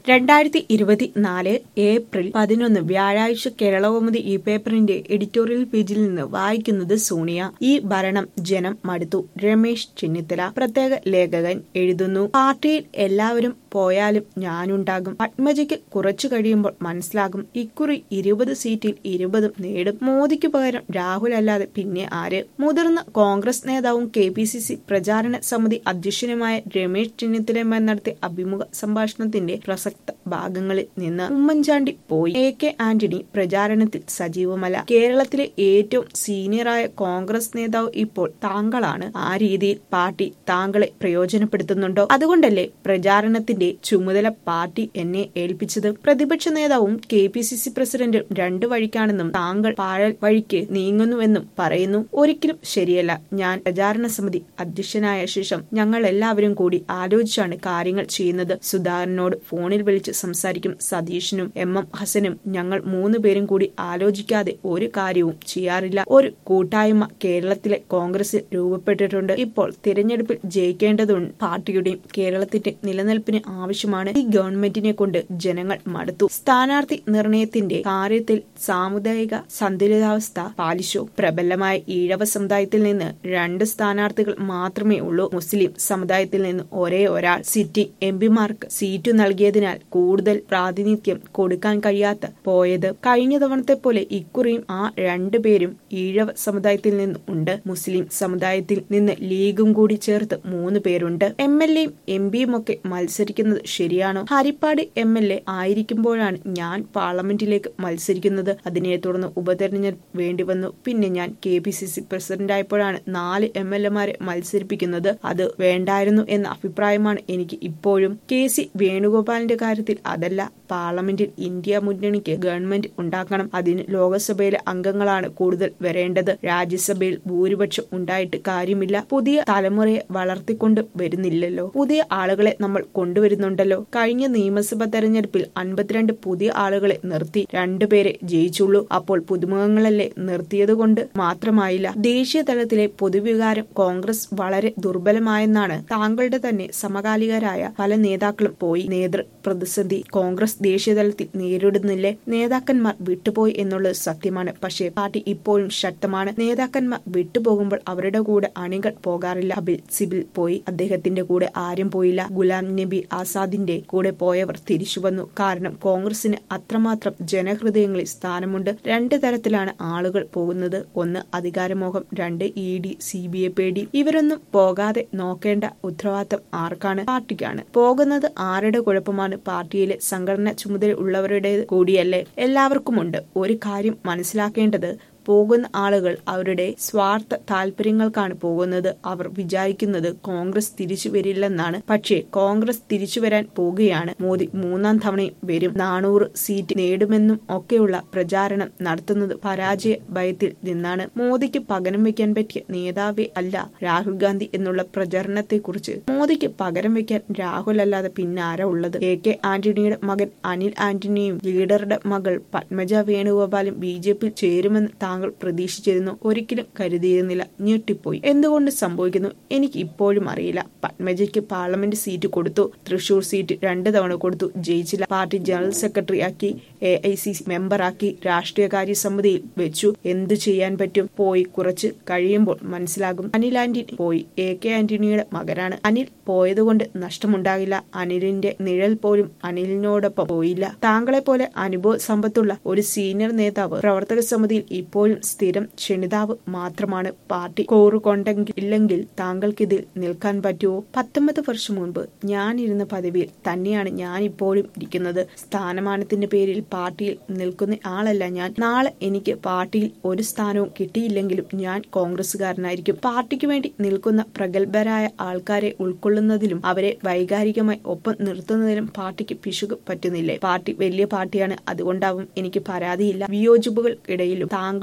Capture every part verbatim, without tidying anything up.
രണ്ടായിരത്തി ഇരുപത്തിനാല് ഏപ്രിൽ പതിനൊന്ന് വ്യാഴാഴ്ച കേരളകൗമുദി ഈ പേപ്പറിന്റെ എഡിറ്റോറിയൽ പേജിൽ നിന്ന് വായിക്കുന്നത് സോണിയ. ഈ ഭരണം ജനം മടുത്തു. രമേശ് ചെന്നിത്തല. പ്രത്യേക ലേഖകൻ എഴുതുന്നു. പാർട്ടിയിൽ എല്ലാവരും പോയാലും ഞാനുണ്ടാകും. പത്മജയ്ക്ക് കുറച്ചു കഴിയുമ്പോൾ മനസ്സിലാകും. ഇക്കുറി ഇരുപത് സീറ്റിൽ ഇരുപതും നേടും. മോദിക്ക് പകരം രാഹുൽ അല്ലാതെ പിന്നെ ആര്? മുതിർന്ന കോൺഗ്രസ് നേതാവും കെ പി സി സി പ്രചാരണ സമിതി അധ്യക്ഷനുമായ രമേശ് ചെന്നിത്തലയുമായി നടത്തിയ അഭിമുഖ സംഭാഷണത്തിന്റെ പ്രസക്ത ഭാഗങ്ങളിൽ നിന്ന് ഉമ്മൻചാണ്ടി പോയി. എ കെ ആന്റണി പ്രചാരണത്തിൽ സജീവമല്ല. കേരളത്തിലെ ഏറ്റവും സീനിയറായ കോൺഗ്രസ് നേതാവ് ഇപ്പോൾ താങ്കളാണ്. ആ രീതിയിൽ പാർട്ടി താങ്കളെ പ്രയോജനപ്പെടുത്തുന്നുണ്ടോ? അതുകൊണ്ടല്ലേ പ്രചാരണത്തിന്റെ ചുമതല പാർട്ടി എന്നെ ഏൽപ്പിച്ചത്? പ്രതിപക്ഷ നേതാവും കെ പി സി സി പ്രസിഡന്റും രണ്ടു വഴിക്കാണെന്നും താങ്കൾ പാഴൽ വഴിക്ക് നീങ്ങുന്നുവെന്നും പറയുന്നു. ഒരിക്കലും ശരിയല്ല. ഞാൻ പ്രചാരണ സമിതി അധ്യക്ഷനായ ശേഷം ഞങ്ങൾ എല്ലാവരും കൂടി ആലോചിച്ചാണ് കാര്യങ്ങൾ ചെയ്യുന്നത്. സുധാകരനോട് ഫോണിൽ വിളിച്ച് സംസാരിക്കും. സതീഷിനും എം എം ഹസനും ഞങ്ങൾ മൂന്ന് പേരും കൂടി ആലോചിക്കാതെ ഒരു കാര്യവും ചെയ്യാറില്ല. ഒരു കൂട്ടായ്മ കേരളത്തിലെ കോൺഗ്രസിൽ രൂപപ്പെട്ടിട്ടുണ്ട്. ഇപ്പോൾ തിരഞ്ഞെടുപ്പിൽ ജയിക്കേണ്ടതുണ്ട്. പാർട്ടിയുടെയും കേരളത്തിന്റെ നിലനിൽപ്പിന് ആവശ്യമാണ്. ഈ ഗവൺമെന്റിനെ കൊണ്ട് ജനങ്ങൾ മടുത്തു. സ്ഥാനാർത്ഥി നിർണയത്തിന്റെ കാര്യത്തിൽ സാമുദായിക സന്തുലിതാവസ്ഥ പാലിച്ചു. പ്രബലമായ ഈഴവ സമുദായത്തിൽ നിന്ന് രണ്ട് സ്ഥാനാർത്ഥികൾ മാത്രമേ ഉള്ളൂ. മുസ്ലിം സമുദായത്തിൽ നിന്ന് ഒരേ ഒരാൾ. സിറ്റിംഗ് എം പിമാർക്ക് സീറ്റു നൽകിയതിനാൽ കൂടുതൽ പ്രാതിനിധ്യം കൊടുക്കാൻ കഴിയാത്ത പോയത്. കഴിഞ്ഞ തവണത്തെ പോലെ ഇക്കുറിയും ആ രണ്ടു പേരും ഈഴവ സമുദായത്തിൽ നിന്ന് ഉണ്ട്. മുസ്ലിം സമുദായത്തിൽ നിന്ന് ലീഗും കൂടി ചേർത്ത് മൂന്ന് പേരുണ്ട്. എം എൽ എയും എം പിയും ഒക്കെ മത്സരിക്കുന്നത് ശരിയാണോ? ഹരിപ്പാട് എം എൽ എ ആയിരിക്കുമ്പോഴാണ് ഞാൻ പാർലമെന്റിലേക്ക് മത്സരിക്കുന്നത്. അതിനെ തുടർന്ന് ഉപതെരഞ്ഞെടുപ്പ് വേണ്ടി വന്നു. പിന്നെ ഞാൻ K P C C president ആയപ്പോഴാണ് നാല് എം എൽ എമാരെ മത്സരിപ്പിക്കുന്നത്. അത് വേണ്ടായിരുന്നു എന്ന അഭിപ്രായമാണ് എനിക്ക് ഇപ്പോഴും. കെ സി വേണുഗോപാലിന്റെ കാര്യത്തിൽ അതല്ല. പാർലമെന്റിൽ ഇന്ത്യ മുന്നണിക്ക് ഗവൺമെന്റ് ഉണ്ടാക്കണം. അതിന് ലോകസഭയിലെ അംഗങ്ങളാണ് കൂടുതൽ വരേണ്ടത്. രാജ്യസഭയിൽ ഭൂരിപക്ഷം ഉണ്ടായിട്ട് കാര്യമില്ല. പുതിയ തലമുറയെ വളർത്തിക്കൊണ്ട് വരുന്നില്ലല്ലോ. പുതിയ ആളുകളെ നമ്മൾ കൊണ്ടുവരുന്നുണ്ടല്ലോ. കഴിഞ്ഞ നിയമസഭാ തെരഞ്ഞെടുപ്പിൽ അൻപത്തിരണ്ട് പുതിയ ആളുകളെ നിർത്തി. രണ്ടുപേരെ ജയിച്ചുള്ളൂ. അപ്പോൾ പുതുമുഖങ്ങളല്ലേ നിർത്തിയത് കൊണ്ട് മാത്രമായില്ല. ദേശീയ തലത്തിലെ പൊതുവികാരം കോൺഗ്രസ് വളരെ ദുർബലമായെന്നാണ് താങ്കളുടെ തന്നെ സമകാലികരായ പല നേതാക്കളും പോയി. നേതൃ പ്രതിസന്ധി കോൺഗ്രസ് ദേശീയതലത്തിൽ നേരിടുന്നില്ലേ? നേതാക്കന്മാർ വിട്ടുപോയി എന്നുള്ളത് സത്യമാണ്. പക്ഷേ പാർട്ടി ഇപ്പോഴും ശക്തമാണ്. നേതാക്കന്മാർ വിട്ടുപോകുമ്പോൾ അവരുടെ കൂടെ അണികൾ പോകാറില്ല. അബിൽ സിബിൽ പോയി. അദ്ദേഹത്തിന്റെ കൂടെ ആരും പോയില്ല. ഗുലാം നബി ആസാദിന്റെ കൂടെ പോയവർ തിരിച്ചു വന്നു. കാരണം കോൺഗ്രസിന് അത്രമാത്രം ജനഹൃദയങ്ങളിൽ സ്ഥാനമുണ്ട്. രണ്ട് തരത്തിലാണ് ആളുകൾ പോകുന്നത്. ഒന്ന് അധികാരമോഹം, രണ്ട് E D C B I പേടി. ഇവരൊന്നും പോകാതെ നോക്കേണ്ട ഉത്തരവാദിത്തം ആർക്കാണ്? പാർട്ടിക്കാണ്. പോകുന്നത് ആരുടെ കുഴപ്പമാണ്? പാർട്ടിയിലെ സംഘടന ചുമതല ഉള്ളവരുടെ കൂടിയല്ലേ? എല്ലാവർക്കുമുണ്ട്. ഒരു കാര്യം മനസ്സിലാക്കേണ്ടത്, പോകുന്ന ആളുകൾ അവരുടെ സ്വാർത്ഥ താല്പര്യങ്ങൾക്കാണ് പോകുന്നത്. അവർ വിചാരിക്കുന്നത് കോൺഗ്രസ് തിരിച്ചു വരില്ലെന്നാണ്. പക്ഷേ കോൺഗ്രസ് തിരിച്ചു വരാൻ പോകുകയാണ്. മോദി മൂന്നാം തവണയും വരും. നാനൂറ് സീറ്റ് നേടുമെന്നും ഒക്കെയുള്ള പ്രചാരണം നടത്തുന്നത് പരാജയ ഭയത്തിൽ നിന്നാണ്. മോദിക്ക് പകരം വെക്കാൻ പറ്റിയ നേതാവേ അല്ല രാഹുൽ ഗാന്ധി എന്നുള്ള പ്രചരണത്തെക്കുറിച്ച്. മോദിക്ക് പകരം വെക്കാൻ രാഹുൽ അല്ലാതെ പിന്നെ ആരാ ഉള്ളത്? എ കെ ആന്റണിയുടെ മകൻ അനിൽ ആന്റണിയും ലീഡറുടെ മകൾ പത്മജ വേണുഗോപാലും ബി ജെ പി ചേരുമെന്ന് താങ്കൾ പ്രതീക്ഷിച്ചിരുന്നു? ഒരിക്കലും കരുതിയിരുന്നില്ല. ഞെട്ടിപ്പോയി. എന്തുകൊണ്ട് സംഭവിക്കുന്നു എനിക്ക് ഇപ്പോഴും അറിയില്ല. പത്മജയ്ക്ക് പാർലമെന്റ് സീറ്റ് കൊടുത്തു. തൃശൂർ സീറ്റ് രണ്ട് തവണ കൊടുത്തു, ജയിച്ചില്ല. പാർട്ടി ജനറൽ സെക്രട്ടറി ആക്കി, എ ഐ സി സി മെമ്പറാക്കി, രാഷ്ട്രീയകാര്യ സമിതിയിൽ വെച്ചു. എന്തു ചെയ്യാൻ പറ്റും? പോയി കുറച്ച് കഴിയുമ്പോൾ മനസ്സിലാകും. അനിൽ ആന്റണി പോയി. എ കെ ആന്റണിയുടെ മകനാണ്. അനിൽ പോയതുകൊണ്ട് നഷ്ടമുണ്ടാകില്ല. അനിലിന്റെ നിഴൽ പോലും അനിലിനോടൊപ്പം പോയില്ല. താങ്കളെ പോലെ അനുഭവ സമ്പത്തുള്ള ഒരു സീനിയർ നേതാവ് പ്രവർത്തക സമിതിയിൽ ഇപ്പോൾ സ്ഥിരം ക്ഷണിതാവ് മാത്രമാണ്. പാർട്ടി കോറുകൊണ്ടെങ്കിൽ ഇല്ലെങ്കിൽ താങ്കൾക്കിതിൽ നിൽക്കാൻ പറ്റുമോ? പത്തൊമ്പത് വർഷം മുൻപ് ഞാൻ ഇരുന്ന പദവിയിൽ തന്നെയാണ് ഞാൻ ഇപ്പോഴും ഇരിക്കുന്നത്. സ്ഥാനമാനത്തിന്റെ പേരിൽ പാർട്ടിയിൽ നിൽക്കുന്ന ആളല്ല ഞാൻ. നാളെ എനിക്ക് പാർട്ടിയിൽ ഒരു സ്ഥാനവും കിട്ടിയില്ലെങ്കിലും ഞാൻ കോൺഗ്രസുകാരനായിരിക്കും. പാർട്ടിക്ക് വേണ്ടി നിൽക്കുന്ന പ്രഗത്ഭരായ ആൾക്കാരെ ഉൾക്കൊള്ളുന്നതിലും അവരെ വൈകാരികമായി ഒപ്പം നിർത്തുന്നതിലും പാർട്ടിക്ക് പിശുക്ക് പറ്റുന്നില്ലേ? പാർട്ടി വലിയ പാർട്ടിയാണ്. അതുകൊണ്ടാവും എനിക്ക് പരാതിയില്ല. വിയോജിപ്പുകൾക്കിടയിലും താങ്കൾ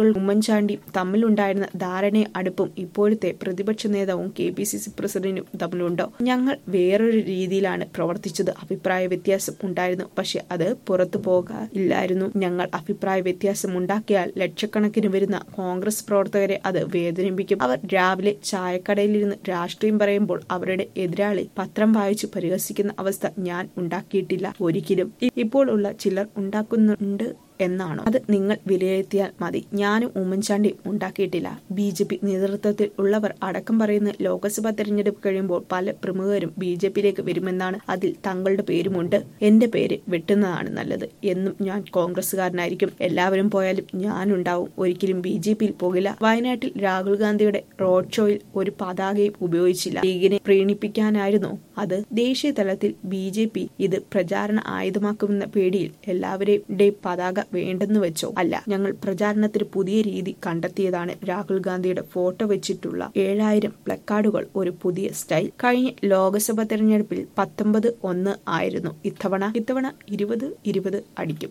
ഉമ്മൻചാണ്ടിയും തമ്മിലുണ്ടായിരുന്ന ധാരണയും അടുപ്പും ഇപ്പോഴത്തെ പ്രതിപക്ഷ നേതാവും കെ പി സി സി പ്രസിഡന്റും തമ്മിലുണ്ടോ? ഞങ്ങൾ വേറൊരു രീതിയിലാണ് പ്രവർത്തിച്ചത്. അഭിപ്രായ വ്യത്യാസം ഉണ്ടായിരുന്നു, പക്ഷെ അത് പുറത്തു പോകാനില്ലായിരുന്നു. ഞങ്ങൾ അഭിപ്രായ വ്യത്യാസം ഉണ്ടാക്കിയാൽ ലക്ഷക്കണക്കിന് വരുന്ന കോൺഗ്രസ് പ്രവർത്തകരെ അത് വേദനിപ്പിക്കും. അവർ രാവിലെ ചായക്കടയിലിരുന്ന് രാഷ്ട്രീയം പറയുമ്പോൾ അവരുടെ എതിരാളി പത്രം വായിച്ചു പരിഹസിക്കുന്ന അവസ്ഥ ഞാൻ ഉണ്ടാക്കിയിട്ടില്ല ഒരിക്കലും. ഇപ്പോൾ ഉള്ള ചിലർ ഉണ്ടാക്കുന്നുണ്ട് എന്നാണോ? അത് നിങ്ങൾ വിലയിരുത്തിയാൽ മതി. ഞാനും ഉമ്മൻചാണ്ടിയും ഉണ്ടാക്കിയിട്ടില്ല. ബി ജെ പി നേതൃത്വത്തിൽ ഉള്ളവർ അടക്കം പറയുന്ന ലോക്സഭാ തെരഞ്ഞെടുപ്പ് കഴിയുമ്പോൾ പല പ്രമുഖരും ബി ജെ പിയിലേക്ക് വരുമെന്നാണ്. അതിൽ തങ്ങളുടെ പേരുമുണ്ട്. എന്റെ പേര് വെട്ടുന്നതാണ് നല്ലത്. എന്നും ഞാൻ കോൺഗ്രസുകാരനായിരിക്കും. എല്ലാവരും പോയാലും ഞാനുണ്ടാവും. ഒരിക്കലും ബി ജെ പിയിൽ പോകില്ല. വയനാട്ടിൽ രാഹുൽ ഗാന്ധിയുടെ റോഡ് ഷോയിൽ ഒരു പതാകയും ഉപയോഗിച്ചില്ല. ലീഗിനെ പ്രീണിപ്പിക്കാനായിരുന്നു അത്. ദേശീയ തലത്തിൽ ബി ജെ പി ഇത് പ്രചാരണ ആയുധമാക്കുമെന്ന പേടിയിൽ എല്ലാവരുടെയും പതാക വേണ്ടെന്ന് വെച്ചോ? അല്ല, ഞങ്ങൾ പ്രചാരണത്തിന് പുതിയ രീതി കണ്ടെത്തിയതാണ്. രാഹുൽ ഗാന്ധിയുടെ ഫോട്ടോ വെച്ചിട്ടുള്ള ഏഴായിരം പ്ലക്കാർഡുകൾ ഒരു പുതിയ സ്റ്റൈൽ. കഴിഞ്ഞ ലോക്സഭാ തെരഞ്ഞെടുപ്പിൽ പത്തൊമ്പത് ഒന്ന് ആയിരുന്നു. ഇത്തവണ ഇത്തവണ ഇരുപത് ഇരുപത് അടിക്കും.